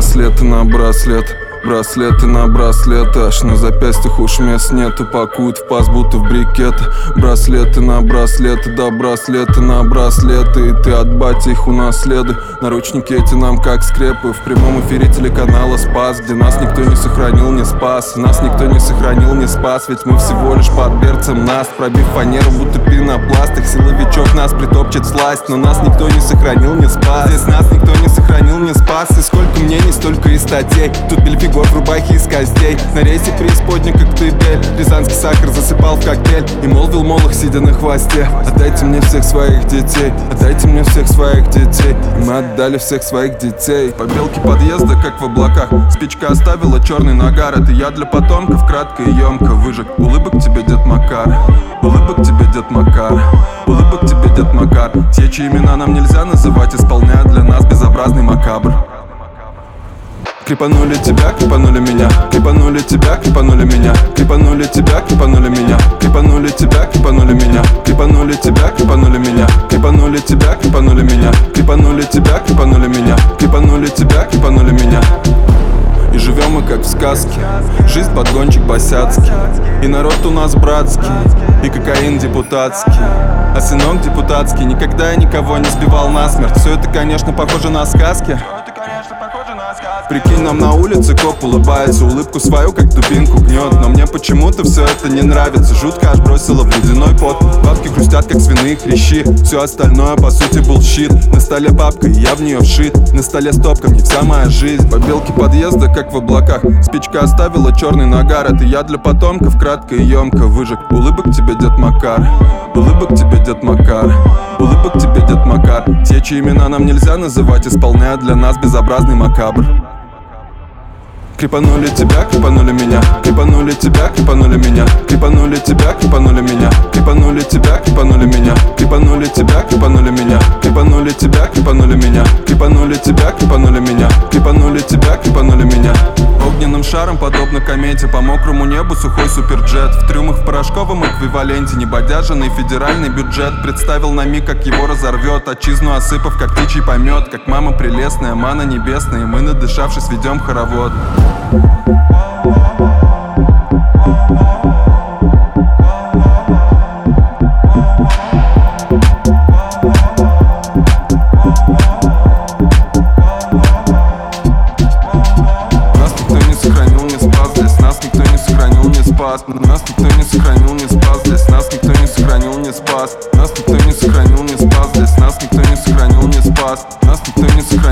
Браслеты на браслет, браслеты на браслеты, аж на запястьях уж мест нету, пакуют в паз, будто в брикеты. Браслеты на браслеты, да браслеты на браслеты, и ты от бати их унаследуй. Наручники эти нам как скрепы, в прямом эфире телеканала Спас, где нас никто не сохранил, не спас. Нас никто не сохранил, не спас, ведь мы всего лишь под берцем нас, пробив фанеру, будто пенопласт. Их силовичок нас притопчет сласть, но нас никто не сохранил, не спас. Здесь нас никто не сохранил, не спас. И сколько мнений, столько и статей. Тут Бельфигор в рубахе из костей, на рейсе преисподней, как тыбель. Рязанский сахар засыпал в коктейль и молвил молох, сидя на хвосте: отдайте мне всех своих детей, отдайте мне всех своих детей. И мы отдали всех своих детей. Побелки подъезда, как в облаках, спичка оставила черный нагар. Это я для потомков, кратко и емко выжег. Улыбок тебе, дед Макар, улыбок тебе, дед Макар, улыбок тебе, дед Макар. Те, чьи имена нам нельзя называть, исполняют для нас безобразный макабр. Крепанули тебя, крепанули меня, крепанули тебя, крепанули меня, крепанули тебя, крепанули меня, крепанули тебя, крепанули меня, крепанули тебя, крепанули меня, крепанули тебя, крепанули меня, крепанули тебя, крепанули меня, крепанули тебя, крепанули меня. И живем мы как в сказке, жизнь подгончик босяцкий, и народ у нас братский, и кокаин депутатский. А сынок депутатский никогда никого не сбивал насмерть. Все это, конечно, похоже на сказки. Прикинь, нам на улице коп улыбается, улыбку свою как дубинку гнет. Но мне почему-то все это не нравится, жутко аж бросило в ледяной пот. Бабки хрустят как свиные хрящи, все остальное по сути булщит. На столе папка, и я в нее вшит, на столе стопка, мне вся моя жизнь. Побелки подъезда, как в облаках, спичка оставила черный нагар. Это я для потомков, кратко и емко выжег. Улыбок тебе, дед Макар, улыбок тебе, дед Макар, улыбок тебе, дед Макар. Те, чьи имена нам нельзя называть, исполняют для нас безобразный макабр. Крепанули тебя, крепанули меня, крепанули тебя, крепанули меня, крепанули тебя, крепанули меня, крепанули тебя, крепанули меня, крепанули тебя, крепанули меня, крепанули тебя, крепанули меня, крепанули тебя, крепанули меня, крепанули тебя, крепанули меня. Огненным шаром, подобно комете, по мокрому небу сухой суперджет. В трюмах в порошковом эквиваленте небодяженный федеральный бюджет представил на миг, как его разорвет, отчизну осыпав, как птичий помет. Как мама прелестная, мана небесная, мы, надышавшись, ведем хоровод. Нас никто не сохранил, не спас здесь, нас никто не сохранил, не спас. Нас никто не сохранил, не спас здесь, нас никто не сохранил, не спас. Нас никто не сохранил.